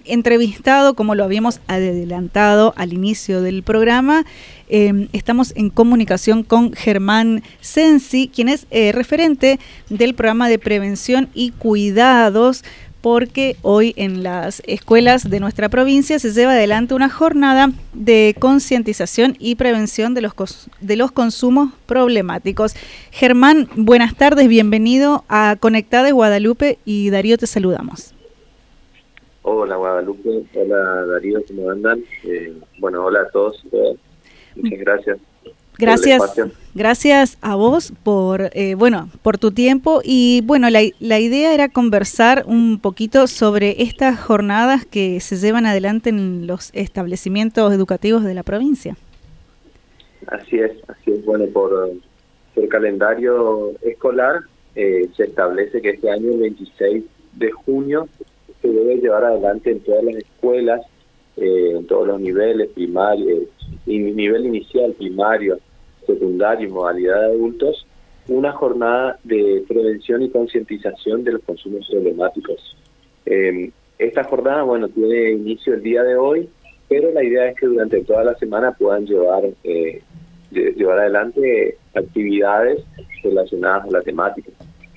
entrevistado, como lo habíamos adelantado al inicio del programa. Estamos en comunicación con Germán Sensi, quien es referente del programa de prevención y cuidados, porque hoy en las escuelas de nuestra provincia se lleva adelante una jornada de concientización y prevención de los consumos problemáticos. Germán, buenas tardes, bienvenido a Conectados Guadalupe, y Darío, te saludamos. Hola Guadalupe, hola Darío, ¿cómo andan? Hola a todos, muchas gracias. Gracias a vos por tu tiempo, y la idea era conversar un poquito sobre estas jornadas que se llevan adelante en los establecimientos educativos de la provincia. Así es, bueno, por calendario escolar se establece que este año, el 26 de junio, se debe llevar adelante en todas las escuelas, en todos los niveles, primario, nivel inicial, primario, secundario y modalidad de adultos, una jornada de prevención y concientización de los consumos problemáticos. Esta jornada, tiene inicio el día de hoy, pero la idea es que durante toda la semana puedan llevar adelante actividades relacionadas a la temática.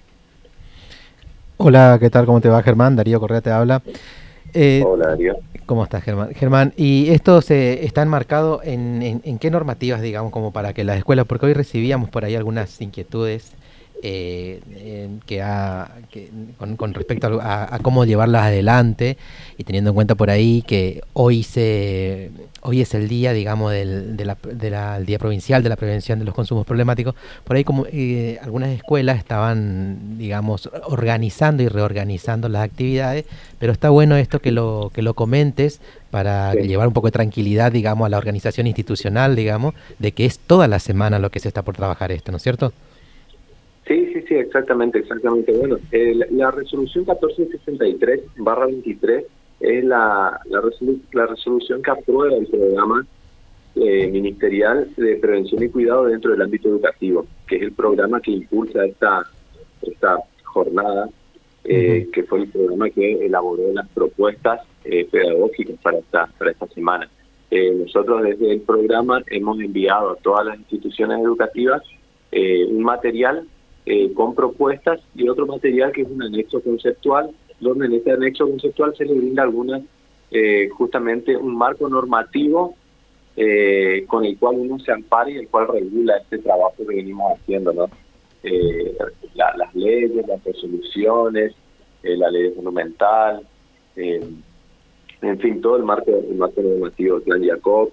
Hola, ¿qué tal? ¿Cómo te va, Germán? Darío Correa te habla. Hola, Darío. ¿Cómo estás, Germán? Germán, ¿y esto está enmarcado en qué normativas, digamos, como para que las escuelas, porque hoy recibíamos por ahí algunas inquietudes con respecto a cómo llevarlas adelante, y teniendo en cuenta por ahí que hoy es el día, digamos, el Día Provincial de la Prevención de los Consumos Problemáticos. Por ahí como algunas escuelas estaban, digamos, organizando y reorganizando las actividades, pero está bueno esto que lo comentes para llevar un poco de tranquilidad, digamos, a la organización institucional, digamos, de que es toda la semana lo que se está por trabajar esto, ¿no es cierto? Sí, exactamente. Bueno, la resolución 1463/23 es la resolución que aprueba el programa ministerial de prevención y cuidado dentro del ámbito educativo, que es el programa que impulsa esta jornada, que fue el programa que elaboró las propuestas pedagógicas para esta semana. Nosotros desde el programa hemos enviado a todas las instituciones educativas un material con propuestas y otro material que es un anexo conceptual, donde en este anexo conceptual se le brinda justamente un marco normativo con el cual uno se ampara y el cual regula este trabajo que venimos haciendo, ¿no? Las leyes, las resoluciones, la ley monumental, en fin, todo el marco normativo, el plan Jacob,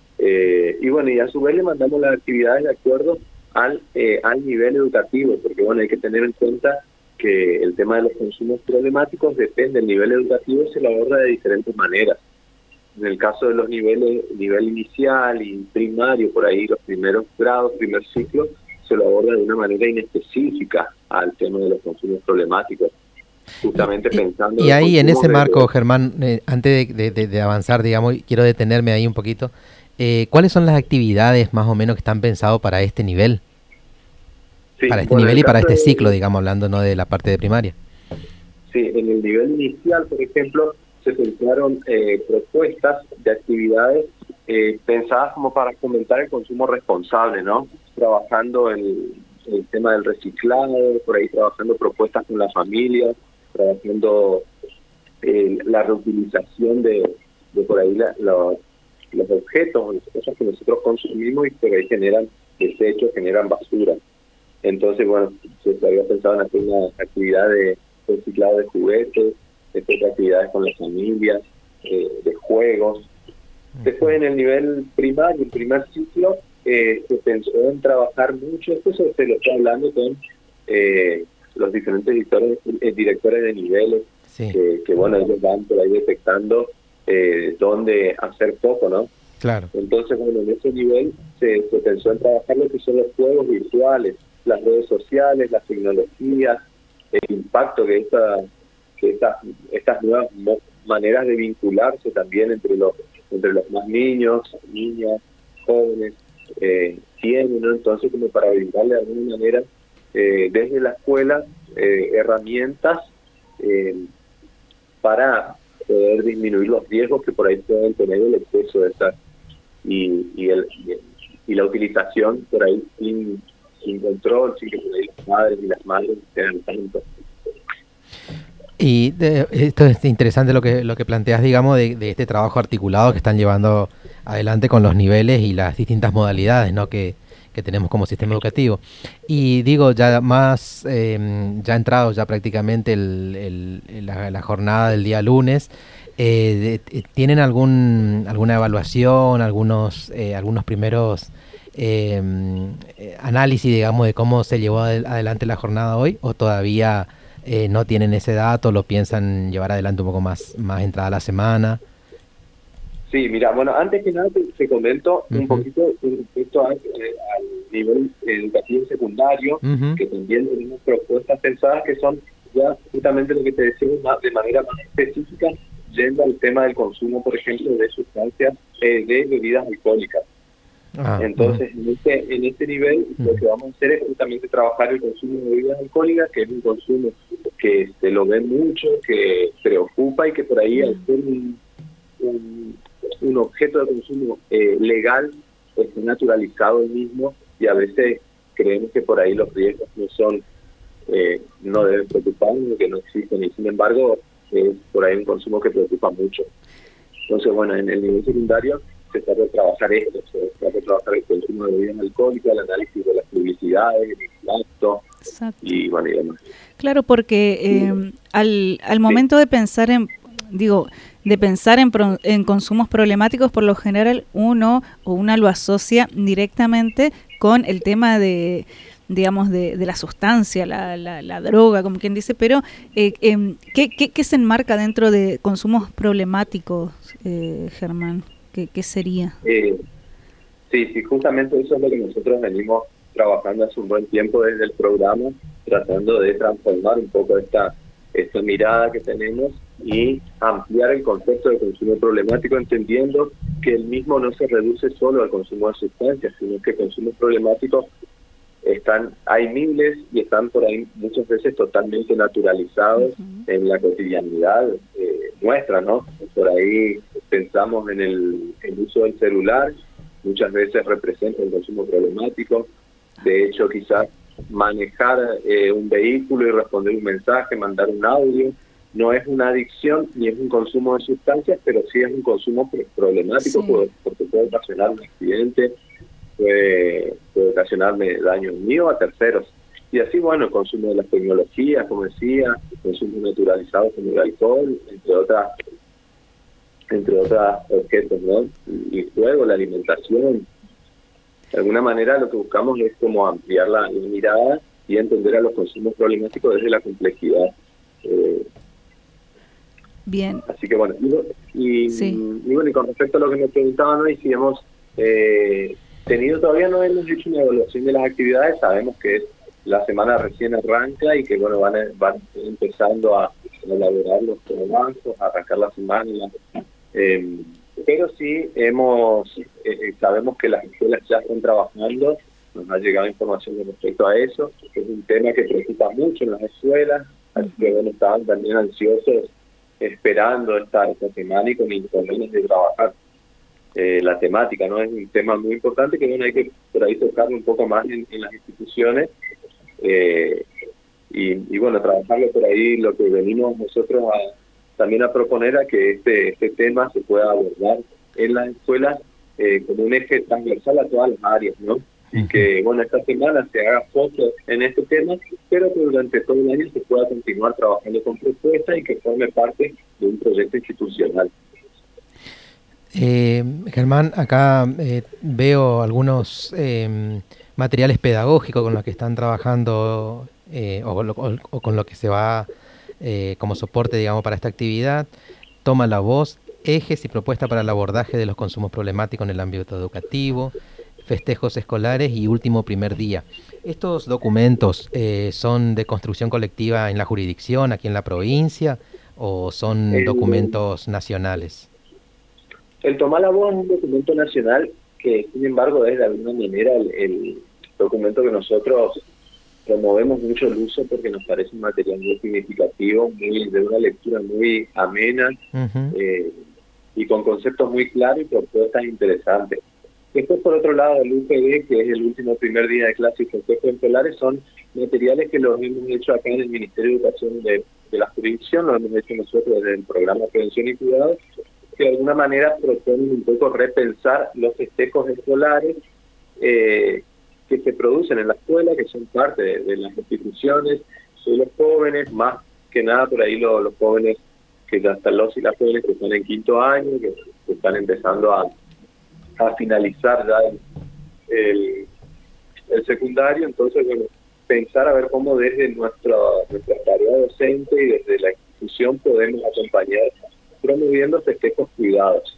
y a su vez le mandamos las actividades de acuerdo al nivel educativo, porque hay que tener en cuenta que el tema de los consumos problemáticos depende del nivel educativo y se lo aborda de diferentes maneras. En el caso de los nivel inicial y primario, por ahí los primeros grados, primer ciclo, se lo aborda de una manera inespecífica al tema de los consumos problemáticos, justamente pensando... Y ahí en ese marco, Germán, antes de avanzar, digamos, quiero detenerme ahí un poquito. ¿Cuáles son las actividades más o menos que están pensadas para este nivel? Sí, para este nivel y para este ciclo, digamos, hablando no de la parte de primaria. Sí, en el nivel inicial, por ejemplo, se pensaron propuestas de actividades pensadas como para fomentar el consumo responsable, ¿no? Trabajando el tema del reciclado, por ahí trabajando propuestas con las familias, trabajando la reutilización de por ahí los objetos, las cosas que nosotros consumimos y por ahí generan desechos, generan basura. Entonces, se había pensado en hacer una actividad de reciclado de juguetes, después de actividades con las familias, de juegos. Después en el nivel primario, el primer ciclo, se pensó en trabajar mucho, esto se lo está hablando con los diferentes directores de niveles, sí. que ellos van por ahí detectando dónde hacer foco, ¿no? Claro. Entonces, en ese nivel se pensó en trabajar lo que son los juegos virtuales, las redes sociales, las tecnologías, el impacto que estas nuevas maneras de vincularse también entre los más niños, niñas, jóvenes, tienen, ¿no? Entonces, como para brindarle de alguna manera desde la escuela herramientas para poder disminuir los riesgos que por ahí pueden tener el exceso de estas y la utilización por ahí sin control, sin que por ahí los padres y las madres sean tanto. Y esto es interesante lo que planteas, digamos, de este trabajo articulado que están llevando adelante con los niveles y las distintas modalidades, ¿no?, que tenemos como sistema educativo. Y digo, ya más, ya entrado ya prácticamente la jornada del día lunes, ¿tienen alguna evaluación, algunos primeros análisis, digamos, de cómo se llevó adelante la jornada hoy, o todavía no tienen ese dato, lo piensan llevar adelante un poco más entrada la semana? Sí, mira, bueno, antes que nada te comento un poquito respecto al nivel educativo secundario, que también tenemos propuestas pensadas que son ya justamente lo que te decimos de manera más específica, yendo al tema del consumo, por ejemplo, de sustancias, de bebidas alcohólicas. Entonces, en este nivel, lo que vamos a hacer es justamente trabajar el consumo de bebidas alcohólicas, que es un consumo que se lo ve mucho, que preocupa y que por ahí al ser un objeto de consumo legal, pues naturalizado el mismo, y a veces creemos que por ahí los riesgos no deben preocuparnos, que no existen, y sin embargo es por ahí un consumo que preocupa mucho. Entonces, bueno, en el nivel secundario se trata de trabajar esto, se trata de trabajar el consumo de bebidas alcohólicas, el análisis de las publicidades, el impacto. Exacto. Y bueno, y demás. Claro, porque al momento de pensar en consumos problemáticos, por lo general uno lo asocia directamente con el tema de la sustancia, la droga, como quien dice, pero ¿qué se enmarca dentro de consumos problemáticos, Germán? ¿Qué sería? Sí, justamente eso es lo que nosotros venimos trabajando hace un buen tiempo desde el programa, tratando de transformar un poco esta mirada que tenemos y ampliar el concepto de consumo problemático, entendiendo que el mismo no se reduce solo al consumo de sustancias, sino que consumos problemáticos hay miles y están por ahí muchas veces totalmente naturalizados en la cotidianidad nuestra, ¿no? Por ahí pensamos en el uso del celular, muchas veces representa un consumo problemático. De hecho, quizás manejar un vehículo y responder un mensaje, mandar un audio, no es una adicción ni es un consumo de sustancias, pero sí es un consumo problemático, sí, porque puede ocasionar un accidente, puede ocasionarme daño mío a terceros. Y así, bueno, el consumo de las tecnologías, como decía, consumo naturalizado como el alcohol, entre otros objetos, ¿no? Y luego la alimentación. De alguna manera lo que buscamos es como ampliar la mirada y entender a los consumos problemáticos desde la complejidad. Bien. Así que bueno, y con respecto a lo que me preguntaban hoy, si hemos todavía no hemos hecho una evaluación de las actividades, sabemos que la semana recién arranca y que bueno van empezando a elaborar los trabajos, a arrancar la semana, pero sí sabemos que las escuelas ya están trabajando, nos ha llegado información respecto a eso, que es un tema que preocupa mucho en las escuelas, así que bueno, estaban también ansiosos esperando esta semana y con ganas de trabajar la temática, ¿no? Es un tema muy importante que bueno, hay que por ahí tocarlo un poco más en las instituciones y bueno, trabajarlo por ahí. Lo que venimos nosotros también a proponer a que este tema se pueda abordar en las escuelas como un eje transversal a todas las áreas, ¿no? Y que bueno, esta semana se haga foco en este tema, pero que durante todo el año se pueda continuar trabajando con propuestas y que forme parte de un proyecto institucional. Germán, acá veo algunos materiales pedagógicos con los que están trabajando o con lo que se va como soporte, digamos, para esta actividad. Toma la voz, ejes y propuestas para el abordaje de los consumos problemáticos en el ámbito educativo, festejos escolares y último primer día. ¿Estos documentos son de construcción colectiva en la jurisdicción, aquí en la provincia, o son documentos nacionales? El Tomar la Voz es un documento nacional que, sin embargo, es de alguna manera el documento que nosotros promovemos mucho el uso porque nos parece un material muy significativo, de una lectura muy amena, y con conceptos muy claros y propuestas interesantes. Después, por otro lado, el UPD, que es el último primer día de clase y consejos escolares, son materiales que los hemos hecho acá en el Ministerio de Educación de la jurisdicción, los hemos hecho nosotros desde el programa Prevención y Cuidado, que de alguna manera proponen un poco repensar los festejos escolares que se producen en la escuela, que son parte de las instituciones, de los jóvenes, más que nada por ahí los jóvenes que ya están, los y las jóvenes que están en quinto año, que están empezando a finalizar ya el secundario. Entonces, bueno, pensar a ver cómo desde nuestra tarea docente y desde la institución podemos acompañar promoviendo festejos cuidados.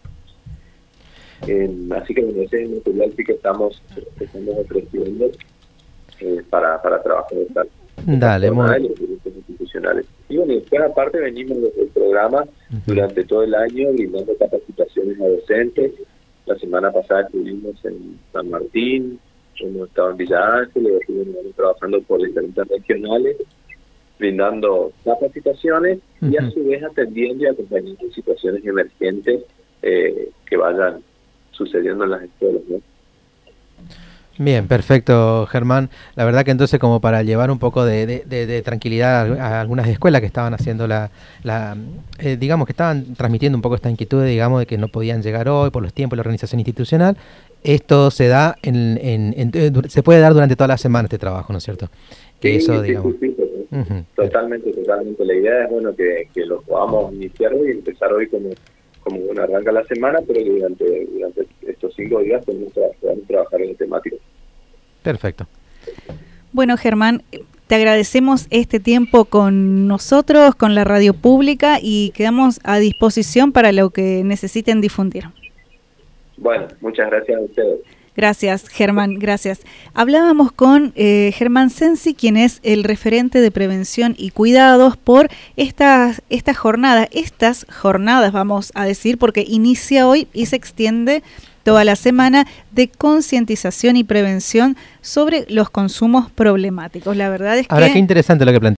Así que bueno, ese es el material sí que estamos ofreciendo para trabajar en tal. Dale, los institucionales. Y bueno, después aparte venimos desde el programa durante todo el año brindando capacitaciones a docentes. La semana pasada estuvimos en San Martín, hemos estado en Villa Ángel, estuvimos trabajando por diferentes regionales, brindando capacitaciones y a su vez atendiendo y acompañando situaciones emergentes que vayan sucediendo en las escuelas, ¿no? Bien, perfecto, Germán. La verdad que entonces, como para llevar un poco de tranquilidad a algunas escuelas que estaban haciendo digamos que estaban transmitiendo un poco esta inquietud, digamos, de que no podían llegar hoy por los tiempos de la organización institucional, esto se da se puede dar durante toda la semana este trabajo, ¿no es cierto? Que sí, eso, sí, digamos. Sí. Totalmente. La idea es, bueno, que lo podamos iniciar hoy y empezar hoy como bueno, arranca la semana, pero que durante estos 5 días podemos trabajar en el temático. Perfecto. Bueno, Germán, te agradecemos este tiempo con nosotros, con la radio pública, y quedamos a disposición para lo que necesiten difundir. Bueno, muchas gracias a ustedes. Gracias, Germán, gracias. Hablábamos con Germán Sensi, quien es el referente de prevención y cuidados por estas jornadas, vamos a decir, porque inicia hoy y se extiende toda la semana, de concientización y prevención sobre los consumos problemáticos. La verdad es Ahora, qué interesante lo que plantea.